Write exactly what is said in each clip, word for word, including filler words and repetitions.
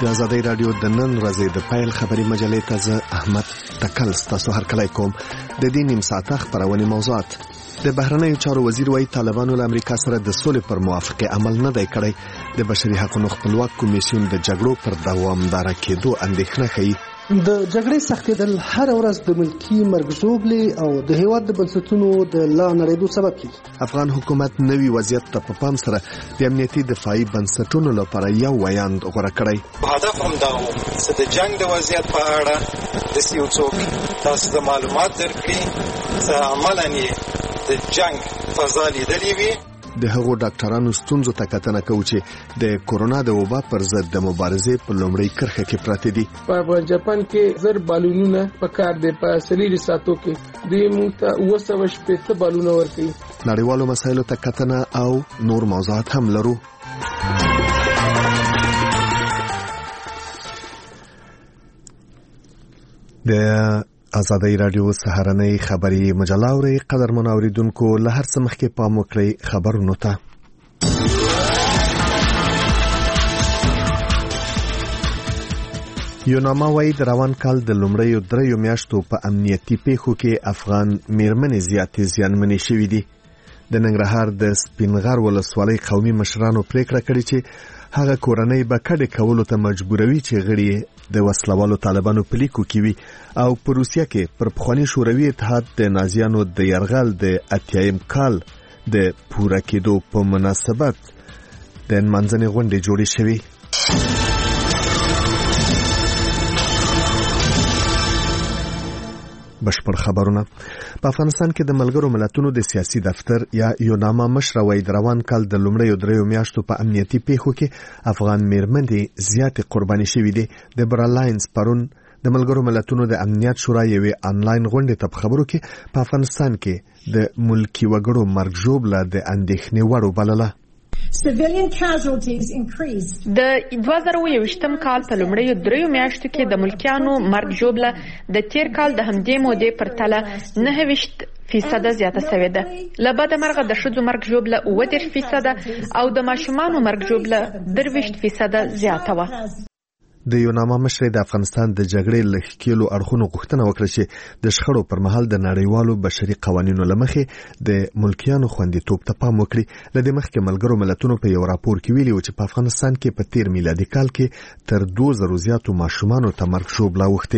د آزادۍ رادیو د نن ورځې د پیل خبري مجلې ته زه احمد تکل ستاسو هرکلی کوم. د دې نیم ساعته خپرونې موضوعات: د بهرنیو چارو وزیر وايي طالبانو له امریکا سره د سولې پر موافقه عمل نه دی کړی. د بشري حقوقو خپلواک کمیسیون د جګړو پر دوامداره کېدو اندېښنه ښیي. د جګړې سختېدل هر ورځ د ملکی مرګ ژوبلې او د هیواد د بنسټونو د لا نړېدو سبب کیږي. افغان حکومت نوي وضعیت ته په پام سره د امنیتي دفاعي بنسټونو لپاره یو ویاند غوره کړی. هدف هم دا و چې د جنگ د وضعیت په اړه د یو څوک تاسو ته معلومات درکړي چې عملاً یې د جنگ فضا لیدلې وي. د هغو ډاکټرانو ستونزو ته کتنه کوي چې د کورونا د وبا پر ضد د مبارزې په لومړۍ کرښه کې پراته دي. په جاپان کې زر بالونونه په کار دي، په سلیری ساتو کې د موږ ته وسو شپږ بالونه ورکړي. نړیوالو مسایلو ته کتنه او نور موضوعات هم لرو. د آزادۍ رادیو سهارنۍ خبري مجله اوري. قدرمن اوریدونکو له هر څه مخکې پام وکړئ خبرونو ته. یوناما وايي د روان کال د لومړیو دریو میاشتو په امنیتي پیښو کې افغان میرمنې زیاتې زیانمنې شوې دي. د ننګرهار د سپینغر ولسوالۍ قومي مشرانو پریکړه کړې چې هغه کورنۍ به کډې کولو ته مجبوروي چې غړي د وسلوالو طالبانو په لیکو کې وي او په روسیه کې پر پخواني شوروي اتحاد د نازیانو د یرغل د اتیایم کال د پوره کېدو په مناسبت د نمانځنې غونډې جوړې شوې. بشپړ خبرونه. په افغانستان کې د ملګرو ملتونو د سیاسي دفتر یا یوناما مشر وايي د روان کال د لومړیو دریو میاشتو په امنیتي پیښو کې افغان میرمنې زیاتې قرباني شوې دي. د برالاینز پرون د ملګرو ملتونو د امنیت شورا یوې آنلاین غونډې ته په خبرو کې په افغانستان کې د ملکی وګړو مرګ ژوبله د اندېښنې وړ وبلله. Civilian casualties increased. د دوه زره یوویشتم کال په لومړیو دریو میاشتو کې د ملکیانو مرګ ژوبله د تیر کال د همدې مودې پرتله نهه ویشت فیصده زیاته شوې ده. له بده مرغه د ښځو مرګ ژوبله اووه دېرش فیصده او د ماشومانو مرګ ژوبله درویشت فیصده زیاته وه. د یوناما مشر د افغانستان د جګړې له ښکېلو اړخونو غوښتنه وکړه چې د شخړو پر مهال د نړیوالو بشري قوانینو له مخې د ملکیانو خوندیتوب ته پام وکړي. له دې مخکې ملګرو ملتونو په یو راپور کې ویلي و چې په افغانستان کې په تیر میلادي کال کې تر دوه زره زیاتو ماشومانو ته مرګ ژوبله اوښتې.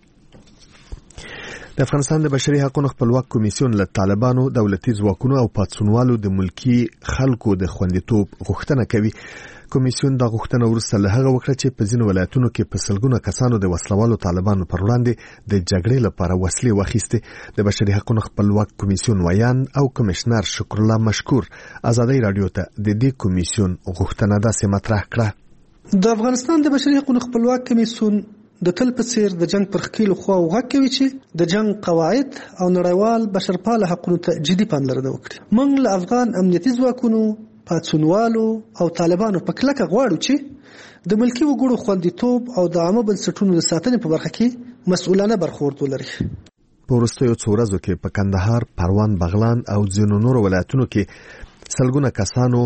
د افغانستان د بشري حقوقو خپلواک کمیسیون له طالبانو، دولتي ځواکونو او پاڅونوالو د ملکی خلکو د خوندیتوب غوښتنه کوي. کمیسیون دا غوښتنه وروسته له هغه وکړه چې په ځینو ولایتونو کې په سلګونه کسانو د وسلوالو طالبانو پر وړاندې د جګړې لپاره وسلې واخیستې. د بشري حقوقو خپلواک کمیسیون ویان او کمشنر شکر الله مشکور آزادۍ رادیو ته د دې کمیسیون غوښتنه داسې مطرح کړه. د افغانستان د بشري حقوقو خپلواک کمیسیون د تل په څیر د جنگ پر خېلو خوا وغږ کوي چې د جنگ قواعد او نړیوال بشرپاله حقوقو ته جدي پاملرنه وکړي. موږ له افغان امنیتي ځواکونو، پاڅونوالو او طالبانو په کلکه غواړو چې د ملکی وګړو خوندیتوب او د عامه بنسټونو د ساتنې په برخه کې مسؤلانه برخورد ولري. په وروستیو څو ورځو کې په کندهار، پروان، بغلان او ځینو نورو ولایتونو کې سلګونه کسانو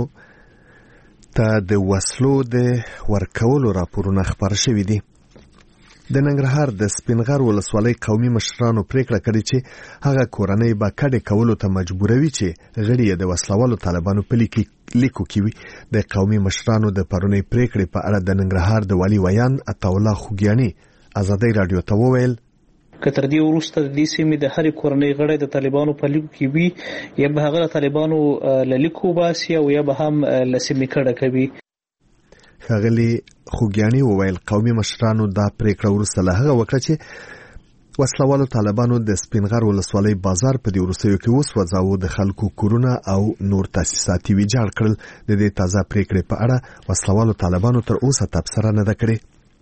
ته د وسلو د ورکولو راپورونه خپاره شوي دي. د ننګرهار د سپینغر ولسوالۍ قومي مشرانو پریکړه کړې چې هغه کورنۍ به کډې کولو ته مجبوروي چې غړي یې د وسلوالو طالبانو په لیکو کې وي. د قومي مشرانو د پرونۍ پریکړې په اړه د ننګرهار د والي ویان عطاالله خوګیاني آزادۍ رادیو ته وویل: که تر دې وروسته د دې سیمې د هرې کورنۍ غړی د طالبانو په لیکو کې وي، یا به هغه د طالبانو له لیکو باسي او یا به هم له سیمې کډه کوي. ښاغلي خوګیاني وویل قومي مشرانو دا پریکړه وروسته له هغه وکړه چې وسلوالو طالبانو د سپینغر ولسوالۍ بازار په دې وروستیو کې وسوځاوه، د خلکو کورونه او نور تاسیسات یې ویجاړ کړل. د دې تازه پریکړې په اړه وسلوالو طالبانو تر اوسه تبصره نه ده کړې.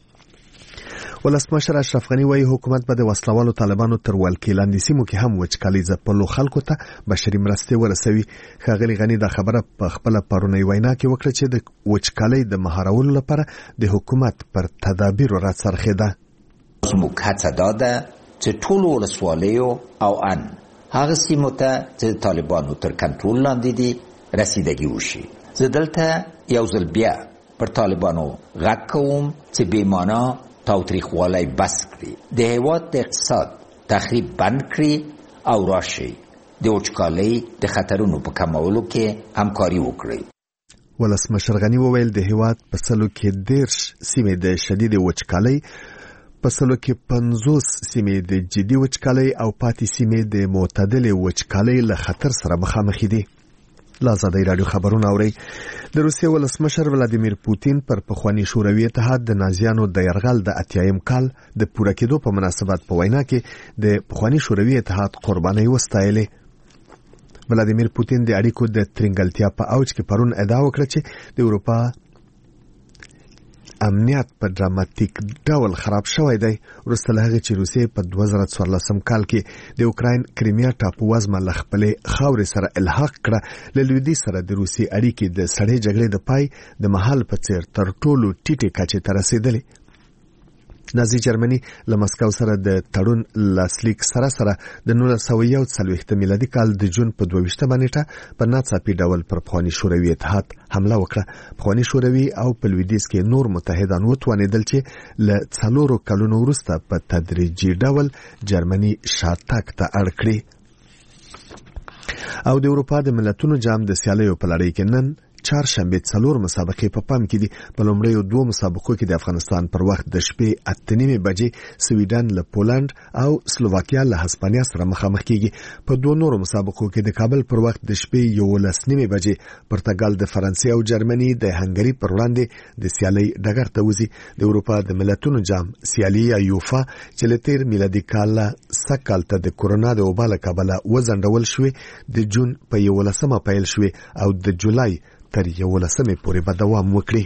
ولسمشر اشرف غني وايي حکومت به د وسلوالو طالبانو تر ولکې لاندې سیمو کې هم وچکالي ځپلو خلکو ته بشري مرستې ورسوي. ښاغلي غني دا خبره په خپله پرونۍ وینا کې وکړه چې د وچکالۍ د مهارولو لپاره د حکومت پر تدابیرو راڅرخېده. زموږ هڅه دا ده چې ټولو ولسوالیو او ان هغه سیمو ته چې طالبانو تر کنټرول لاندې دي رسیدګي وشي. زه دلته یو ځل بیا پر طالبانو غږ کوم چې بې معنا تاوتریخوالی بس کړي، د هیواد د اقتصاد تخریب بند کړي او راشي د وچکالۍ د خطرونو په کمولو کې همکاري وکړي. ولسمشر غني وویل د هیواد په سلو کې دیرش سیمې د شدید وچکالۍ، په سلو کې پنځوس سیمې د جدي وچکالۍ او پاتې سیمې د معتدلې وچکالۍ له خطر سره مخامخ دي. لا آزادۍ راډیو خبرونه اورئ. د روسیې ولسمشر ولادیمیر پوتین پر پخواني شوروي اتحاد د نازیانو د یرغل د اتیایم کال د پوره کېدو په مناسبت په وینا کې د پخواني شوروي اتحاد قربانۍ وستایلې. ولادیمیر پوتین د اړیکو د ترنګلتیا په اوج کې پرون ادعا وکړه چې د اروپا امنیت په ډراماتیک ډول خراب شوی دی، وروسته له هغې چې روسیې په دوه زره څوارلسم کال کې د اوکراین کریمیا ټاپو وزمه له خپلې خاورې سره الحاق کړه. له لویدیځ سره د روسیې اړیکې د سړې جګړې د پای د مهال په څیر تر ټولو ټیټې کچې ته رسېدلې. نازي جرمني له مسکو سره د تړون لاسلیک سره سره د نولس سوه یو څلوېښت میلادي کال د جون په دوه ویشتمه نیټه په ناڅاپي ډول پر پخواني شوروي اتحاد حمله وکړه. پخواني شوروي او په لویدیځ کې نور متحدان وتوانېدل چې له څلورو کلونو وروسته په تدریجي ډول جرمني شاتګ ته اړ کړي. او د اروپا د ملتونو جام د سیالیو په لړۍ کې نن چهارشنبه څلور مسابقې په پام کې دي. په لومړیو دوه مسابقو کې د افغانستان پر وخت د شپې اته نیمې بجې سویډن له پولند او سلوواکیا له هسپانیا سره مخامخ کیږي. په دوه نورو مسابقو کې د کابل پر وخت د شپې یولس نیمې بجې پرتګال د فرانسې او جرمني د هنګري پر وړاندې د سیالۍ ډګر ته وځي. د اروپا د ملتونو جام سیالي یا یوفا چې له تیر میلادي کال سږ کال ته د کورونا د وبا له کبله وځنډول شوې، د جون په یولسمه پیل شوې او د جولای تر یولسمې پورې به دوام وکړي.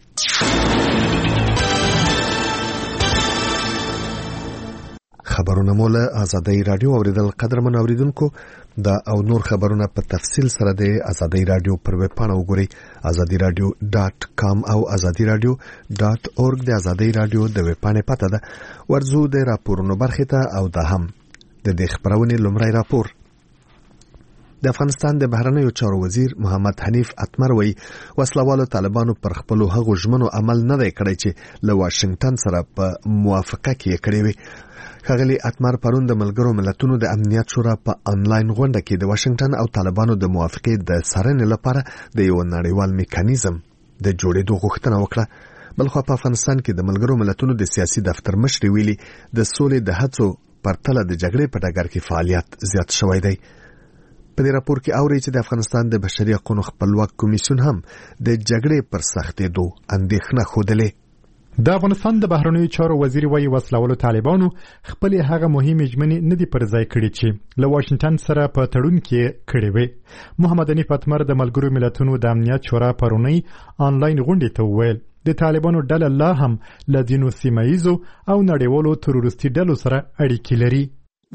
خبرونه مو له آزادۍ راډیو اوریدل. قدرمن اوریدونکو، دا او نور خبرونه په تفصیل سره د آزادۍ راډیو پر ویب پاڼه وګورئ، آزادۍ راډیو ډاټ کام او آزادۍ راډیو ډاټ اورګ د آزادۍ راډیو د ویب پاڼې پته ده. ورځو د راپورونو برخې ته او دا هم د دې خبرونې لومړی راپور. د افغانستان د بهرنیو چارو وزیر محمد حنیف اتمر وایي وسلوالو طالبانو پر خپلو هغو ژمنو عمل نه دی کړی چې له واشنگټن سره په موافقه کې یې کړې وي. ښاغلي اتمر پرون د ملګرو ملتونو د امنیت شورا په انلاین غونډه کې د واشنگټن او طالبانو د موافقې د څارنې لپاره د یو نړیوال میکانیزم د جوړېدو غوښتنه وکړه. بلخوا په افغانستان کې د ملګرو ملتونو د سیاسي دفتر مشري ویلي د سولې د هڅو پرتله د جګړې په ډګر کې فعالیت زیات شوی دی. په دې راپور کې اوري چې د افغانستان د بشري حقوقو خپلواک کمیسیون هم د جګړې پر سختېدو اندېښنه ښودلې. د افغانستان د بهرنیو چارو وزیر وایي وسلوالو طالبانو خپلې هغه مهمې ژمنې نه دي پر ځای کړې چې له واشنگټن سره په تړون کې کړې وې. محمد حنیف اتمر د ملګرو ملتونو د امنیت شورا پرونی انلاین غونډې ته وویل د طالبانو ډله لا هم له ځینو سیمه ییزو او نړیوالو تروریستي ډلو سره اړیکې لري.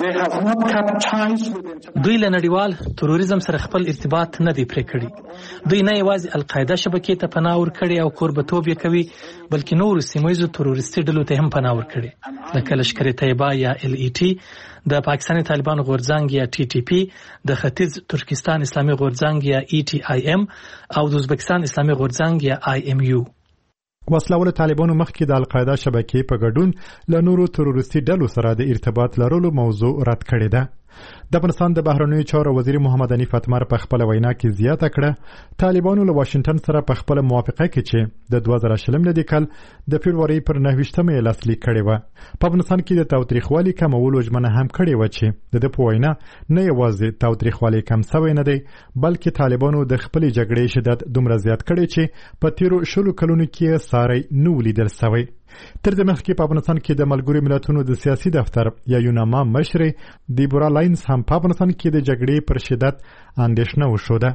دوی له نړیوال تروریزم سره خپل ارتباط نه دی پرې کړی. دوی نه یوازې القاعده شبکې ته پناه ورکړې او کوربتوب یې کوي، بلکې نورو سیمه ییزو تروریستي ډلو ته هم پناه ورکړې، لکه لشکر طیبه یا ال ای ټي، د پاکستاني طالبانو غورځنګ یا ټي ټي پی، د ختیځ ترکستان اسلامي غورځنګ یا ای ټي آی ایم او د ازبکستان اسلامي غورځنګ یا آی ایم یو. وسلوالو طالبانو مخکې د القاعده شبکې په ګډون له نورو تروریستي ډلو سره د ارتباط لرلو موضوع رد کړې ده. د افغانستان د بهرنیو چارو وزیر محمد حنیف اتمر په خپل وینا کې زیاته کړه طالبانو له واشنگټن سره په خپل موافقه کې چې د دوه زره شلم لدی کال د فبرवरी پر نهه ویشتمه لاسلیک کړي و. په افغانستان کې د تاوتریخوالي کمولو ژمنه هم کړې و چې د په وینا نه یوازې تاوتریخوالي کم شوی نه دی، بلکې طالبانو د خپل جګړې شدت دومره زیات کړی چې په تیرو شلو کلونو کې ساري نو لیدل شوی. تر دې مخکې په افغانستان کې د ملګرو ملتونو د سیاسي دفتر یا یوناما مشر دیبورا لاینز هم په افغانستان کې د جګړې پر شدت اندېښنه وښوده.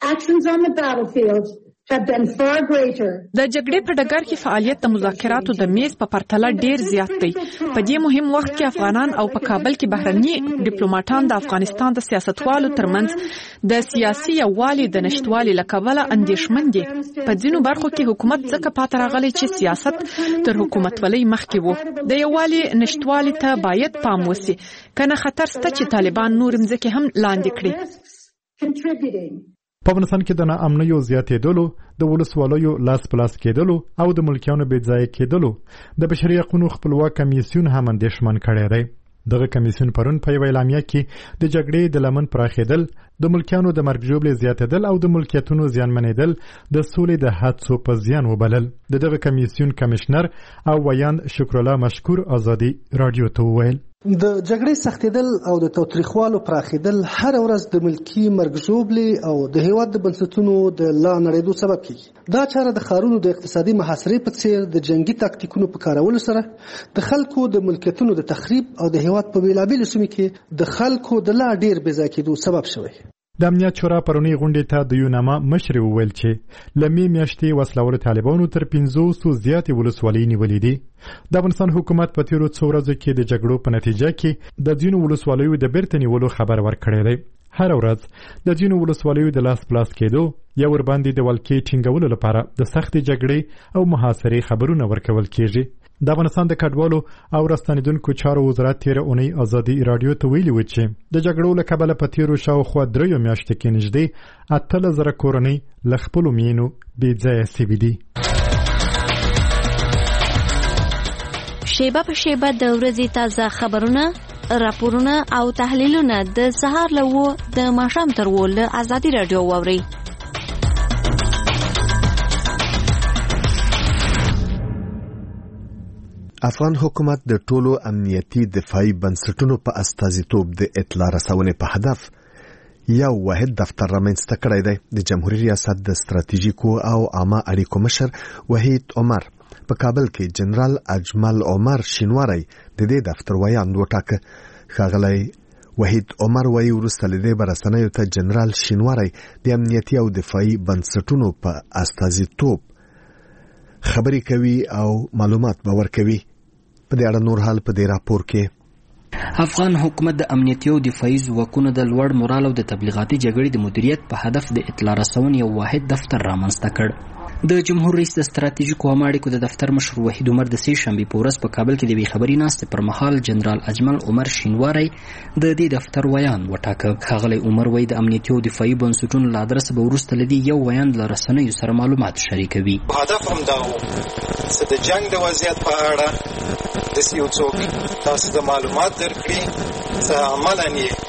د جګړې په ډګر کې فعالیت د مذاکراتو د میز په پرتله ډیر زیات دی. په دې مهم وخت کې افغانان او په کابل کې بهرني ډیپلوماټان د افغانستان د سیاستوالو ترمنځ د سیاسي یووالي د نشټوالي له کبله اندېښمن دي. په ځینو برخو کې حکومت ځکه پاتې راغلی چې سیاست تر حکومتولۍ مخکې وو. د یووالي نشټوالي ته باید پام وشي، کنه خطر شته چې طالبان نور مځکې هم لاندې کړي. په افغانستان کې د ناامنیو زیاتېدلو، د ولسوالیو لاس په لاس کېدلو او د ملکیانو بې ځایه کېدلو د بشري حقوقو خپلواک کمیسیون هم اندېښمن کړی دی. دغه کمیسیون پرون په یوه اعلامیه کې د جګړې د لمن پراخېدل، د ملکیانو د مرګ ژوبلې زیاتېدل او د ملکیتونو زیانمنېدل د سولې د هڅو په زیان وبلل. د دغه کمیسیون کمشنر او ویاند شکرالله مشکور ازادي راډیو ته وویل: د جګړې سختېدل او د تاوتریخوالو پراخېدل هر ورځ د ملکی مرګ ژوبلې او د هیواد د بنسټونو د لا نړېدو سبب کیږي. دا چاره د ښارونو د اقتصادي محاصرې په څیر د جنگي تاکتیکونو په کارولو سره د خلکو د ملکیتونو د تخریب او د هیواد په بیلابیلو سیمو کې د خلکو د لا ډیر بې ځای کېدو سبب شوی. د امنیت شورا پرونی غونډې ته د یوناما مشر وویل چې له مې میاشتې وسلوالو طالبانو تر پنځوسو زیاتې ولسوالۍ نیولې دي. د افغانستان حکومت په تیرو څو ورځو کې د جګړو په نتیجه کې د ځینو ولسوالیو د بیرته نیولو خبر ورکړی دی. هر ورځ د ځینو ولسوالیو د لاس پلاس کېدو یا ورباندې د ولکې ټینګولو لپاره د سختې جګړې او محاصرې خبرونه ورکول کېږي. د افغانستان د کډوالو او راستنیدونکو چارو وزارت تیره اونۍ ازادي راډیو ته ویلي و چې د جګړو له کبله په تیرو شاوخوا دریو میاشتو کې نږدې اتلس زره کورنۍ له خپلو مینو بې ځایه سوي دي. شیبه په شیبه د ورځې تازه خبرونه، راپورونه او تحلیلونه د سهار له اوو د ماښام تر اوو له ازادي راډیو واورئ. افغان حکومت د ټولو امنیتي دفاعي بنسټونو په استازیتوب د اطلاع رسونې په هدف یو واحد دفتر رامنځته کړی دی. د جمهوریت ریاست د ستراتیژیکو او عامه اړیکو مشر وحید عمر په کابل کې جنرال اجمل عمر شینواری د دې دفتر ویاند وټاکه. ښاغلی وحید عمر وایي وروسته له دې به رسنیو ته جنرال شینواری د امنیتي او دفاعي بنسټونو په استازیتوب خبرې کوي او معلومات به ورکوي. په دې اړه نور حال په دې راپور کې. افغان حکومت د امنیتي او دفاعي ځواکونو د لوړ مورال او د تبلیغاتي جګړې د مدیریت په هدف د اطلاع رسونې یو واحد دفتر رامنځته کړ. د جمهور رئیس د ستراتیژیکو عامه اړیکو د دفتر مشر وحید عمر د سې شنبې په ورځ په کابل کې د یوې خبري ناستې پر مهال جنرال اجمل عمر شینواری د دې دفتر ویاند وټاکه. ښاغلی عمر وایي د امنیتي او دفاعي بنسټونو له ادرسه به وروسته له دې یو ویاند له رسنیو سره معلومات شریکوي. هدف همدا و چې د جنگ د وضعیت په اړه داسې یو څوک تاسو ته معلومات درکړي چې عملاً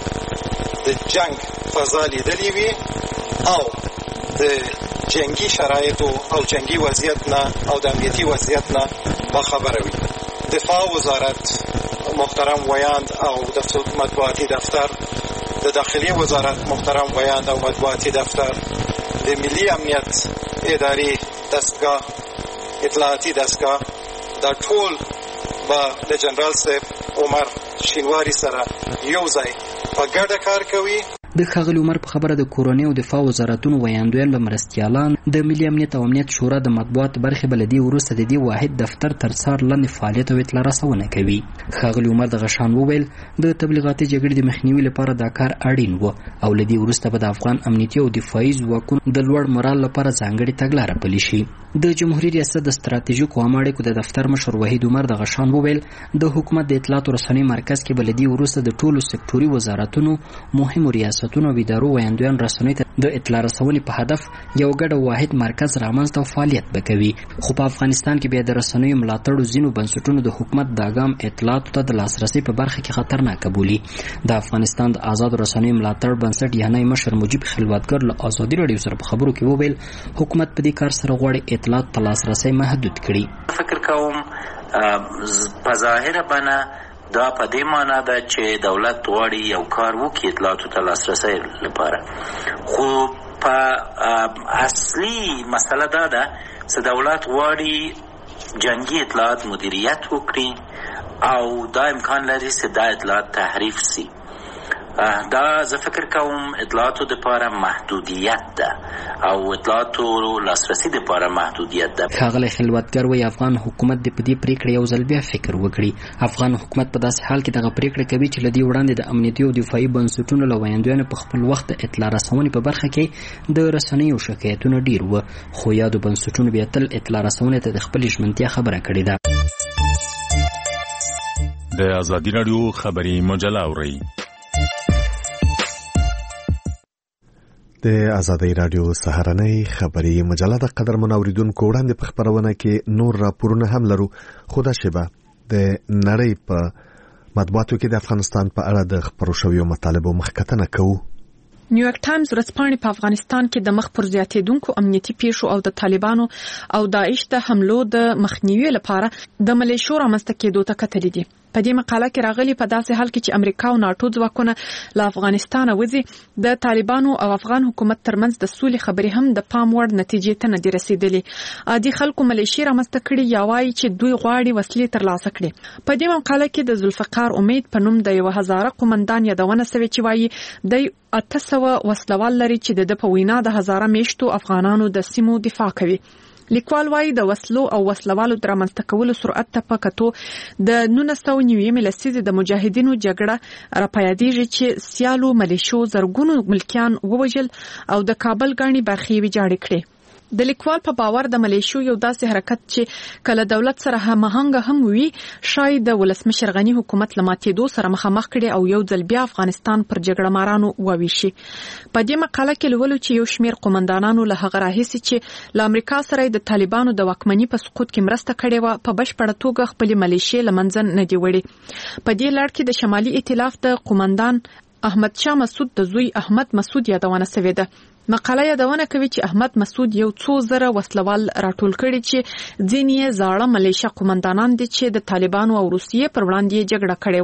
یې د جنگ فضا لیدلې وي او د جنگی شرایطو او جنگی وضعیت نه او د امنیتي وضعیت نه باخبره وي. دفاع وزارت محترم ویاند او د مطبوعاتي دفتر، د داخلي وزارت محترم ویاند او مطبوعاتي دفتر، د ملي امنیت ادارې دستګاه اطلاعاتي دستګاه دا ټول به د جنرال صاحب عمر شینواری سره یو ځای په ګډه کار کوي. د ښاغلي عمر په خبره د کورنۍ او دفاع وزارتونو ویاندویان به مرستیالان د ملي امنیت او امنیت شورا د مطبوعات برخې به له دې وروسته د دې واحد دفتر تر څار لاندې فعالیت او اطلاع رسونه کوي. ښاغلي عمر دغه شان وویل د تبلیغاتي جګړې د مخنیوي لپاره دا کار اړین و او له دې وروسته به د افغان امنیتي او دفاعي ځواکونو د لوړ مورال لپاره ځانګړې تګلاره پلي شي. د جمهوریت ریاست د ستراتیژیکو عامه اړیکو د دفتر مشر وحید عمر دغه شان وویل د حکومت د اطلاعات او رسنۍ مرکز کې به له دې وروسته د ټولو سکتوري وزارتونو، مهمو ریاستونو او ادارو ویاندویان رسنۍ ته د اطلاع رسونې په هدف یو ګډ واحد مرکز رامنځته او فعالیت به کوي. خو په افغانستان کې بیا د رسنیو ملاتړو ځینو بنسټونو د حکومت د ګام اطلاعاتو ته د لاسرسي په برخه کې خطرناک بولي. د افغانستان د آزاد رسنیو ملاتړ بنسټ یعنی مشر مجیب خلوتګر له ازادي راډیو سره په خبرو کې وویل حکومت په دې کار سره غواړي اطلاعات ته لاسرسي محدود کړي. فکر کوم په ظاهره بنا دا په دې معنی ده چې دولت غواړي یو کار وکړي اطلاعاتو ته لاسرسي لپاره، خو په اصلي مسله دا ده چې دولت غواړي جنگي اطلاعات مدیریت وکړي او دا امکان لري چې دا اطلاعات تحریف سي. دا زه فکر کوم اطلاعاتو دپاره محدودیت ده او اطلاعاتو لاسرسي دپاره محدودیت ده. ښاغلی خلوتګر وایي افغان حکومت د په دې پریکړې یو ځل بیا فکر وکړي. افغان حکومت په داسې حال کې دغه پریکړه کوي چې له دې وړاندې د امنیتي او دفاعي بنسټونو له ویاندویانو په خپل وخت د اطلاع رسونې په برخه کې د رسنیو شکایتونه ډیر وو، خو یادو بنسټونو بیا تل اطلاع رسونې ته د خپلې ژمنتیا خبره کړې ده. د ازادي راډیو خبري مجله اورئ. د آزادۍ رادیو سهارنۍ خبري مجله د قدرمن اوریدونکو وړاندې په خبرونه کې نور راپورونه هم لرو. خو دا شیبه د نړۍ په مطبوعاتو کې د افغانستان په اړه د خبرو شویو مطالبو مخکتنه کوو. نیویارک ټایمز ورځپاڼې په افغانستان کې د مخ پر زیاتېدونکو امنیتي پیښو او د طالبانو او داعش د حملو د مخنیوي لپاره د ملیشو رامنځته کېدو ته کتلې دي. په دې مقاله کې راغلي په داسې حال کې چې امریکا او ناتو ځواکونه له افغانستان وځي د طالبانو او افغان حکومت ترمنځ د سولې خبرې هم د پام وړ نتیجې ته نه دي رسیدلې. عادي خلکو ملیشي رامنځته کړي یا وایي چې دوی غواړي وسلې ترلاسه کړي. په دې مقاله کې د ذوالفقار امید په نوم د یو هزاره قومندان یادونه شوې چې وایي د اته سوه وسلوال لري چې د په وینا د هزاره میشتو افغانانو د سیمو دفاع کوي. لیکوال وايي د وسلو او وسلوالو د رامنځته کولو سرعت ته په کتو د نولس سوه نوي لسیزې د مجاهدینو جګړه راپیادېږي چې سیالو ملیشو زرګونو ملکیان ووژل او د کابل ګاڼې برخې ویجاړې کړې. د لیکوال په باور د ملیشو یو داسې حرکت چې کله دولت سره هماهنګ هم وي شاید د ولسمشر غنی حکومت لماتېدو سره مخامخ کړي او یو ځل بیا افغانستان پر جګړه مارانو وویشي. په دې مقاله کې لولو چې یو شمیر قومندانانو له هغه راهیسي چې له امریکا سره د طالبانو د واکمنۍ په سقوط کې مرسته کړې و په بشپړه توګه خپل ملیشي لمنځه نه دی وړي. په دې لړ کې د شمالي ائتلاف د قومندان احمد شاه مسعود د زوی احمد مسعود یادونه شوې ده. مقاله یادونه کوي چې احمد مسعود یو څو زره وسلوال راټول کړي چې ځینې زاړه ملیشیا قومندانان دي چې د طالبانو او روسیې پر وړاندې جګړه کړې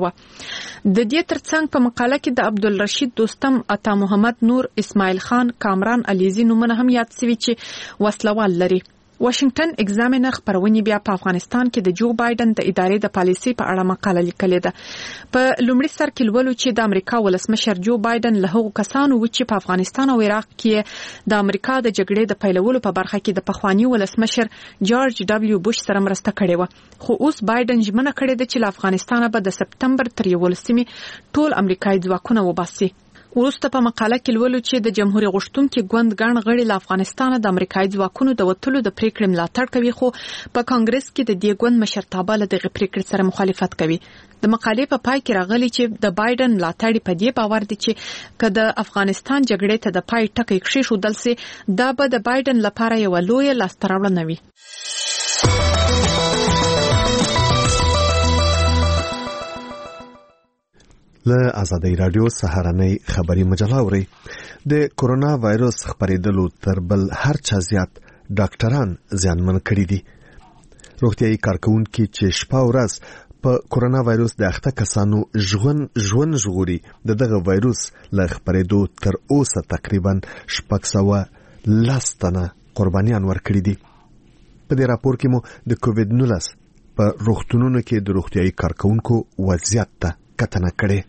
و. د دې ترڅنګ په مقاله کې د عبدالرشید دوستم، عطا محمد نور، اسماعیل خان، کامران علیزی نومونه هم یاد شوي چې وسلوال لري. واشنگټن ایگزامینر خبرونه بیا په افغانستان کې د جو بایدن د ادارې د پالیسي په اړه مقاله لیکلې ده. په لومړي سر کې لولو چې د امریکا ولسمشر جو بایدن له هغو کسانو و چې په افغانستان او عراق کې د امریکا د جګړې د پیلولو په برخه کې د پخوانی ولسمشر جورج ډبلیو بوش سره مرسته کړې و. خو اوس بایدن ژمنه کړې ده چې له افغانستانه به د سپتمبر تر یولسمې ټول امریکایي ځواکونه وباسي. وروسته په مقاله کې لولو چې د جمهوریت غوښتونکو ګوند ګڼ غړي له افغانستان د امریکایي ځواکونو د وټلو د پریکړې ملاتړ کوي، خو په کانګرس کې د دې ګوند مشرتابه له دغه پریکړې سره مخالفت کوي. د مقالې په پای کې راغلي چې د بایدن ملاتړي په دې باور دي چې کله افغانستان جګړې ته د پای ټکی کېښودل سي دا به د بایدن لپاره یو لوی لاسته راوړنه وي. له آزادۍ رادیو سهارنۍ خبري مجله اوري. د کورونا وایرس خپرېدلو تر بل هر چا زیات ډاکټران زیانمن کړي دي. روغتيایي کارکونکي چې شپه ورځ په کورونا وایرس د اخته کسانو ژوند ژوند ژغوري د دغه وایرس له خپرېدو تر اوسه تقریبا شپږ سوه لس تنه قربانیان ورکړي دي. په دې راپور کې مو د کووډ نولس په روغتونونو کې د روغتيایي کارکونکو وضعیت ته کتنه کړې.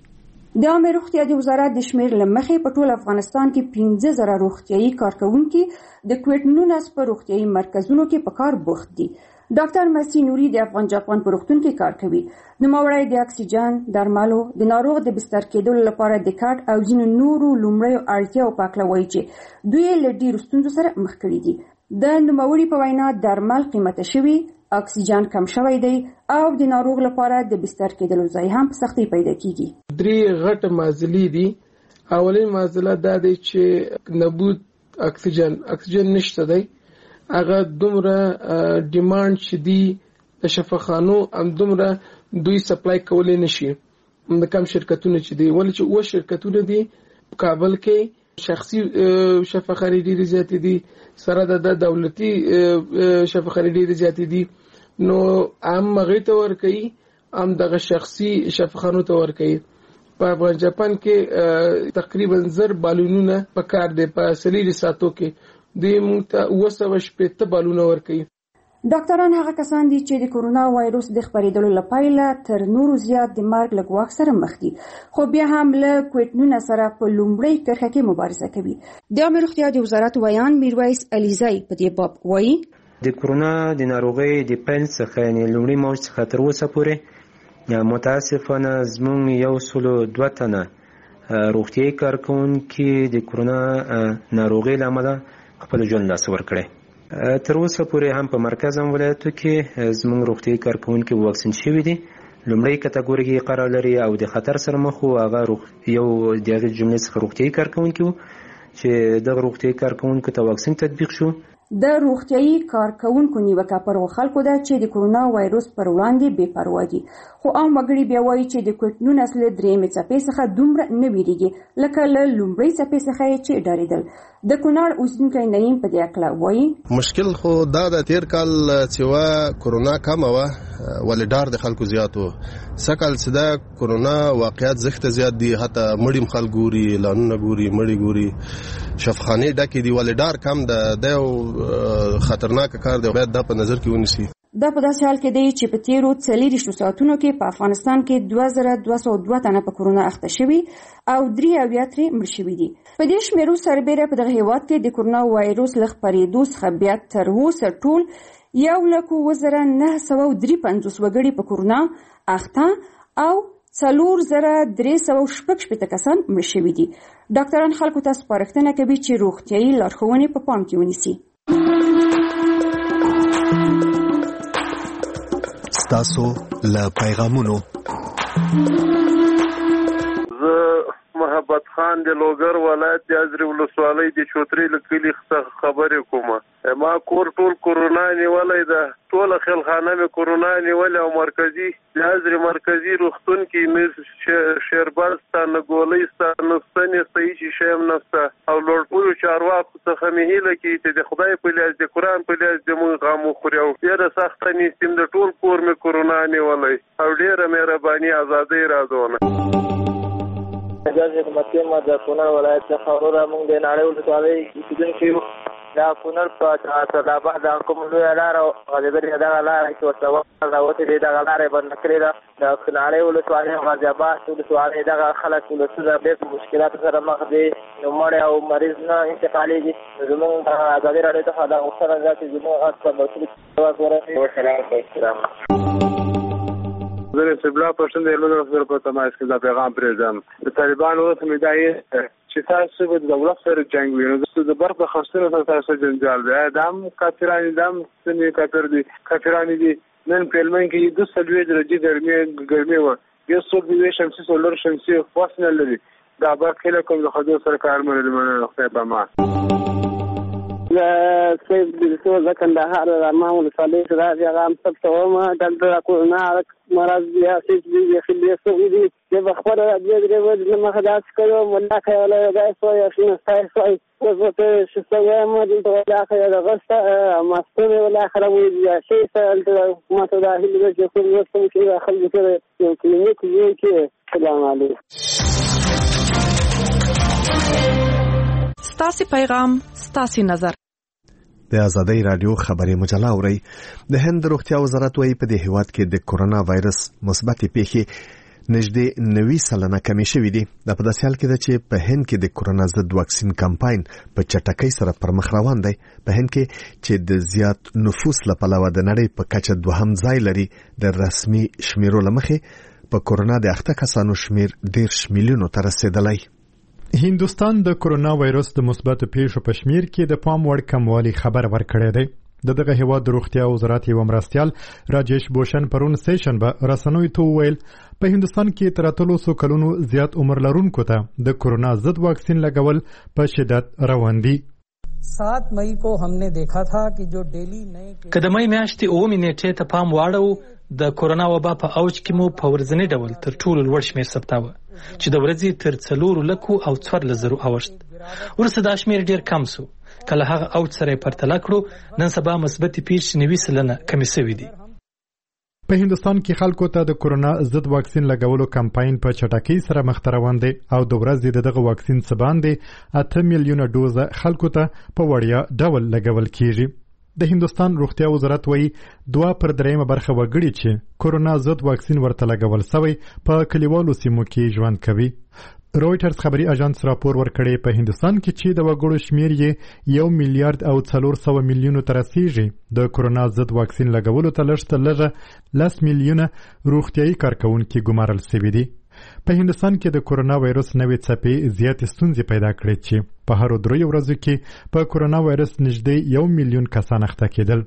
د عامه روغتیا د وزارت د شمیر لمخې په ټول افغانستان کې پنځه زره روغتيایي کارکونکي د کووډ نولس په روغتيایي مرکزونو کې په کار بوخت دي. ډاکټر مسی نوري د افغان جاپان په روغتون کې کار کوي. نوموړی د اکسیجن، درملو، د ناروغ د بستر کېدلو لپاره د کارت او ځینو نورو لومړیو اړتیاو په اړه وایي چې دوی له ډېرو ستونزو سره مخ کړي دي. د نوموړي په وینا درمل قیمته شوي، اکسیجن کم شوی دی او د ناروغ لپاره د بستر کېدلو ځای هم په سختۍ پیدا کیږي. درې غټ معضلې دي. اولین معضله دا دی چې نبود اکسیجن اکسیجن نشته دی. هغه دومره ډیماند چې دی د شفاخانو هم دومره دوی سپلای کولای نشي. د کم شرکتونه چې دی ولې چې و شرکتونه دي کابل کې شخصي شفاخانې ډېرې زیاتې دي سره د دولتي شفاخانې ډېرې زیاتې دي. نو عام مغې ته ورکوي عام دغه شخصي شفاخانو ته ورکوي. په افغان جاپان کې تقریبا زر بالونونه په کار دی. په سلیری ساتو کې دوی موږ ته اوه سوه شپېته بالونه ورکوي. ډاکټران هغه کسان دي چې د کورونا وایرس د خپرېدلو له پیله تر نورو زیات د مرګ له ګواښ سره مخ دي، خو بیا هم له کووډ نولس سره په لومړۍ کرښه کې مبارزه کوي. د عامه روغتیا د وزارت ویان میرویس علیزی په دې باب وایي د کورونا د ناروغۍ د پیل څخه یعنې لومړي موج څخه تر اوسه پورې متاسفانه زموږ یو سلو دوه تنه روغتیایي کارکوونکي د کورونا ناروغۍ له امله خپل ژوند لاس ورکړی. تر اوسه پورې هم په مرکز هم ولایتو کې زموږ روغتیایي کارکوونکي واکسین شوي دي. لومړی کټګوري کې قرار لري او د خطر سره مخ وو، هغه یو د هغې جملې څخه روغتیایي کارکوونکي وو چې دغه روغتیايي کارکوونکو ته واکسین تطبیق شو. د روغتیايي کارکوونکو نیوکه پر خلکو ده چې د کورونا وایروس پر وړاندې بې پروا دي، خو عام وګړي بیا وایي چې د کووډ نولس له درېیمې څپې څخه دومره نه ویریږي لکه له لومړۍ څپې څخه چې ډارېدل. د کونړ اوسېدونکی نعیم په دې اړه وایي مشکل خو دا د تیر کال چې وا کورونا کمه وه ولې ډار د خلکو زیات و، سږ کال چې دا کورونا واقعیت زښته زیات دي، حتی مړي خلک ګوري، لانونه ګوري، مړي ګوري، شفخانې ډکې دي، ولې ډار کم ده. دا یو خطرناک کار دی، باید دا په نظر کې ونیسي. دا په داسې حال کې دی چې په تیرو څلېرویشتو ساعتونو کې په افغانستان کې دوه زره دوه سوه دوه تنه په کورونا اخته شوي او درې اویا ترې مړه شوي دي. په دې شمیرو سربیره په دغه هیواد کې د کورونا وایروس له خپرېدو څخه بیا تر اوسه ټول یو لک اووه زره نه سوه درې پنځوس وګړي په کورونا اخته او څلور زره درې سوه شپږ شپېته کسان مړه شوي دي. ډاکټران خلکو ته سپارښتنه کوي چې روغتیايي لارښوونې په پام کې ونیسي. ستاسو له پیغامونو زه محبت خان د لوګر ولایت د ازرې ولسوالۍ د چوترې له کلي څخه خبرې کوم. ما کور ټول کورونا نیولې ده، ټول خلخانه مې کورونا نیولې او مرکزی د ازرې مرکزی روغتون کې مې شیربل ستا نه ګولۍ ستا نسته نسته هیڅ شی هم نسته او لوړپوړو چارواکو څخه مې هیله کوي چې د خدای په لیاز د قرآن په لیاز زموږ غم وخوري او ډېره سخته نیستیم. د ټول کور مې کورونا نیولی او ډېره مهرباني ازادۍ راځونه. اجازه حکومتي ما د کونړ ولایت څخه وروره موږ د ناړۍ ولسوالۍ اوسېدونکي یو. دا کونړ په سرداباد د کوم لویه لاره غازیګر دغه لاره چې ورته راوتې دی، دغه لاره یې بنده کړې ده. د ناړۍ ولسوالۍ او غازي آباد ولسوالۍ دغه خلک ولسونه ډېر په مشکلاتو سره مخ دي، نو مړی او مریض نه انتقالېږي. زموږ د ازادي راډیو څخه دا غوښتنه ده چې زموږ غږ په مسؤلیت ځواب ورکړي. وسلام علیکم. زه د سبلا پښتون د لوګر سره په تماس کې دا پیغام پرېږدم. د طالبانو اوس مې دا یې چې تاسو به د دولت سره جنګ وي، نو د برق د خښتونو سره تاسو جنجال دی، دا هم کافران دي، دا هم ځینې کافر دي کافران دي. نن په هلمند کې دوه څلوېښت درجې ګرمي ګرمي وه، یو څوک د یوې شمسي سولر شمسي خواص نه لري. دا برق هیله کوم د خدای سره کار منلي مننه خدای په امان. سيد بلسو زكن دهار رمام ولسالي شراب يغام سبت وما دلدل أكون نارك مرض بها سيد بي خلي سعودي يبخبر أبيض ريود لما خداش كلهم ولا خيال غايس ويا شين استاي سوي وزوت شسوي ما دلت ولا خيال غستا ماستوني ولا خرابي يا شيء سألت ما تداهي لبس يكون يوصل كذا خلي كذا كلينيك زي كذا. السلام عليكم. ستاسي پیغام ستاسي نظر. د آزادۍ رادیو خبري مجله اوري. د هند روغتیا وزارت وايي په دې هیواد کې د کورونا وایرس مثبت پیښې نږدې نوي سلنه کمې شوې دي. د په داسې حال کې ده چې په هند کې د کورونا ضد واکسین کمپاین په چټکۍ سره پر مخ روان دی. په هند کې چې د زیات نفوس له پلوه د نړۍ په کچه دوهم ځای لري، د رسمي شمیرو له مخې په کورونا د اخته کسانو شمیر دېرش میلیونو ته رسیدلی. هندوستان د کورونا وایرس د مثبت پیښو په شمیر کې د پام وړ کموالی خبر ورکړی دی. د دغه هیواد د روغتیا وزارت یو مرستیال راجیش بوشن پرون سیشن به رسنوي ته وویل په هندوستان کې تر اتلو سو کلونو زیات عمر لرونکو ته د کورونا ضد واکسین لګول په شدت روان دي. सात मई को हमने देखा था कि जो डेली नए کدمې میاشتې اومې نیټې ته پام واړو د کورونا وبا په اوج کې مو په ورځنی ډول تر ټولو لوړ شمیر ثبتاوه چې د ورځې تر څلور لکو او څوارلس زرو اوښت. ورسته دا شمیر ډیر کم سو. کله هغه اوج سره پرتله کړو نن سبا مثبت پیښې نوي سلنه کمې شوې دي. په هندوستان کې خلکو ته د کورونا ضد واکسین لګولو کمپاین په چټکۍ سره مخ ته روان دی او د ورځې دغه واکسین څخه باندې اته میلیونه ډوزه خلکو ته په وړیا ډول لګول کیږي. د هندوستان روغتیا وزارت وايي دوه پر درېیمه برخه وګړي چې کورونا ضد واکسین ورته لګول شوی په کلیوالو سیمو کې ژوند کوي. رويټرز خبري اژانس راپور ورکړی په هندوستان کې چې د وګړو شمیر یې یو میلیارډ او څلور سوه میلیونو ته رسیږي. د کورونا ضد واکسین لګولو ته لږ لږه لس میلیونه روغتیايي کارکونکي ګمارل شوي دي. په هندوستان کې د کورونا وایرس نوې څپې زیاتې ستونزې پیدا کړې چې په هر دریو ورځو کې په کورونا وایرس نږدې یو میلیون کسان اخته کېدل.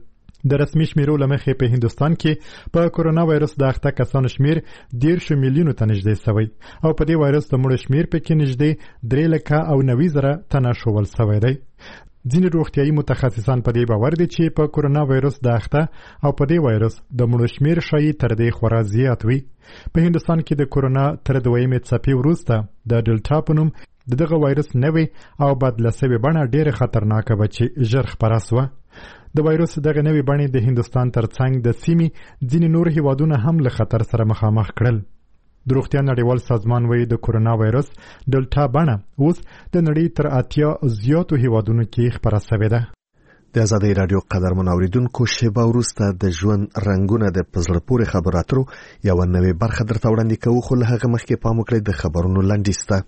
د رسمي شمیرو له مخې په هندوستان کې په کورونا وایرس د اخته کسانو شمیر دېرش میلیونو ته نږدې سوی او په دې وایرس د مړو شمیر پکې نږدې درې لکه او نوي زره تنه ښوول سوی دی. ځینې روغتیایي متخصصان په دې باور دي چې په کورونا وایرس د اخته او په دې وایرس د مړو شمیر ښایي تر دې خورا زیات وي. په هندوستان کې د کورونا تر دویمې څپې وروسته د ډلټا په نوم د دغه وایرس نوې او بدله سوې بڼه ډېره خطرناکه وه چې ژر خپره سوه. د وایرس دغه نوې بڼې د هندوستان تر څنګ د سیمې ځینې نور هیوادونه هم له خطر سره مخامخ کړل. د روغتیا نړیوال سازمان وایي د کورونا وایرس ډلټا بڼه اوس د نړۍ تر اتیا زیاتو هیوادونو کې خپره سوې ده. د آزادۍ راډیو قدرمن اوریدونکو شیبه وروسته د ژوند رنګونه د په زړه پورې خبرو اترو یوه نوې برخه درته وړاندې کوو، خو له هغه مخکې پام وکړئ د خبرونو لنډیز ته.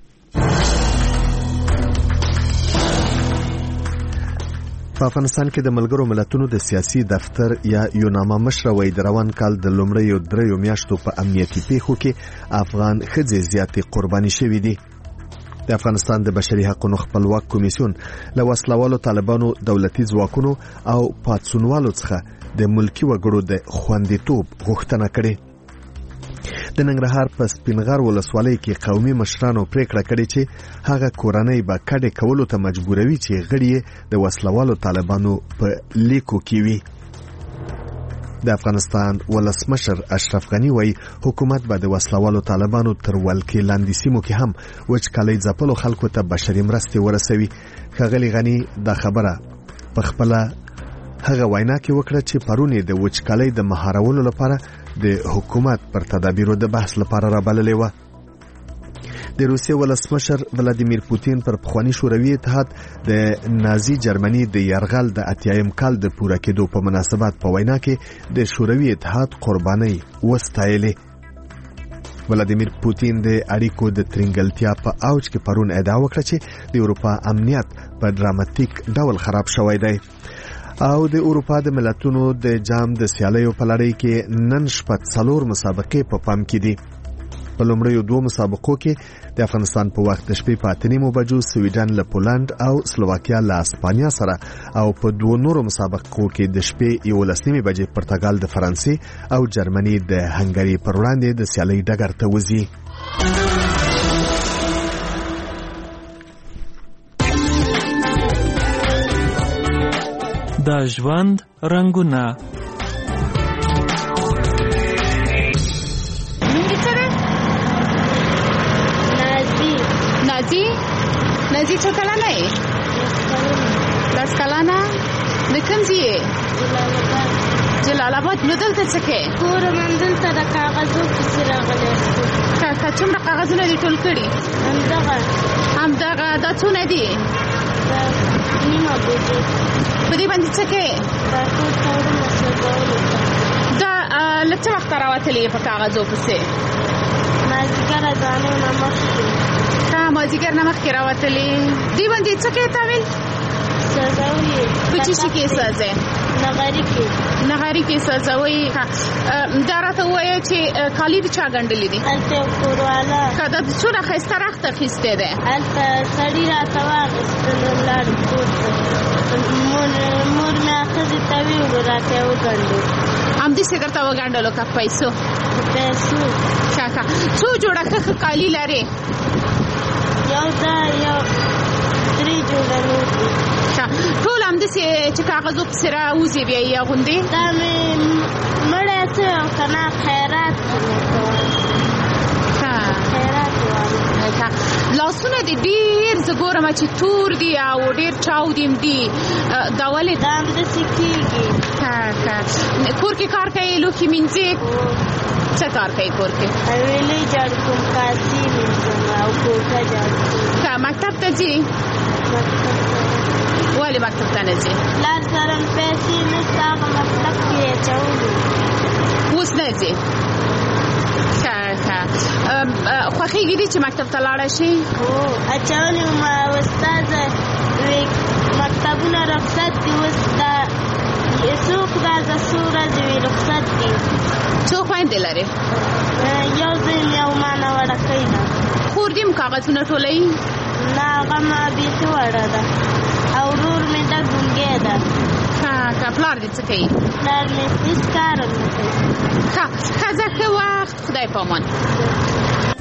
په افغانستان کې د ملګرو ملتونو د سیاسي دفتر یا یوناما مشره وایي د روان کال د لومړیو دریو میاشتو په امنیتي پیښو کې افغان ښځې زیاتې قرباني شوي دي. د افغانستان د بشري حقوقو خپلواک کمیسیون له وسلوالو طالبانو دولتي ځواکونو او پاڅونوالو څخه د ملکي وګړو د خوندیتوب غوښتنه کړې. د ننګرهار په سپینغر ولسوالۍ کې قومي مشرانو پریکړه کړې چې هغه کورنۍ به کډې کولو ته مجبوروي چې غړي یې د وسلوالو طالبانو په لیکو کې وي. د افغانستان ولسمشر اشرف غني وایي حکومت به د وسلوالو طالبانو تر ولکې لاندې سیمو کې هم وچکالۍ ځپلو خلکو ته بشري مرستې ورسوي. ښاغلي غني دا خبره په خپله هغه وینا کې وکړه چې پرون یې د وچکالۍ د مهارولو لپاره د حکومت پر تدابیرو د بحث لپاره رابللې وه. د روسیې ولسمشر ولادیمیر پوتین پر پخواني شوروي اتحاد د نازي جرمني د یرغل د اتیایم کال د پوره کېدو په مناسبت په وینا کې د شوروي اتحاد قربانۍ وستایلې. ولادیمیر پوتین د اړیکو د ترنګلتیا په اوج کې پرون ادعا وکړه چې د اروپا امنیت په ډراماتیک ډول خراب شوی دی او د اروپا د ملتونو د جام د سیالیو په لړۍ کې نن شپه څلور مسابقې په پام کې دي. په لومړیو دوه مسابقو کې د افغانستان په وخت د شپې په اته نیمو بجو سویډن له پولند او سلوواکیا له اسپانیا سره او په دوه نورو مسابقو کې د شپې یولس نیمې بجې پرتګال د فرانسې او جرمني د هنګري پر وړاندې د سیالۍ ډګر ته وځي. د ژوند رنګونه. نازي نازي څو کلنه یې؟ لس کلنه. د کوم ځای یې؟ جلال آباد. نو دلته څه کوې؟ کور من دلته د کاغذو پسې راغلی. که څومره کاغذونه دې ټول کړي؟ همدغه همدغه. دا څونه دي؟ نیمه بوجې. په دې باندې څه کوې؟ دا ټول کارونه سوځولو ته. دا له څه وخته راوتلې یې په کاغذو پسې؟ مازدیګر اذانو نه مخکې. ښه، مازدیګر نه مخکې راوتلې. دې باندې څه کوې تاویل؟ سوځوي. په څه شي کې سوځې؟ نغري کې. نغري کې سوځوي. دا راته ووایه چې کالي د چا ګنډلي دي؟ هلته یو کورواله. که دا څونه ښایسته رخت اخیستی دی؟ هلته سړي راته واخیستلو لاړو کور ته. مور مور مې ښځې ته ویوړو راته یې وګنډو. همداسې درته وګنډلو که پیسو؟ پیسو. ښه ښه. څو جوړه ښه ښه کالي لرې؟ یو دا یو درې جوړه نور دي. ښه. ټول همداسې چې کاغذو پسې راوځي بیا یې اغوندې؟ دا مې مړی څه یم که نه خیرات خیرات وایم. لاسونه دې ډېر زه ګورم چې تور دي او ډېر چاودیم دي. دا ولې؟ دا همداسې کېږي. ښه ښه. کور کې کار کوې؟ لوښي مینځې؟ څه کار کوې کور کې؟ ویلې جاړو کوم، کاسې مینځم او کوټه جاړو کوم. ښه. مکتب ته ځې؟ ولې مکتب ته نه ځې؟ پلار سره مې پیسې نشته، هغه مکتب کې یې اچولي. اوس نه ځې؟ ښه ښه. خوښېږي دې چې مکتب ته لاړه شي؟ هو، اچولي وم. استاده وی مکتبونه رخصت دي اوس. دا څوک راځه څو ورځې وي رخصت دي. څو خویندې لرې؟ یو زوی مې او ما نه وړکۍ ده. خور دې هم کاغذونه ټولوي؟ نه، هغه ما بیخي وړه ده او ورور مې ده ګونګی ده. ښه که پلار دې څه کوي؟ پلار مې هېڅ کار هم نه کوي. ښه ښځه ښه وخت، خدای په امان.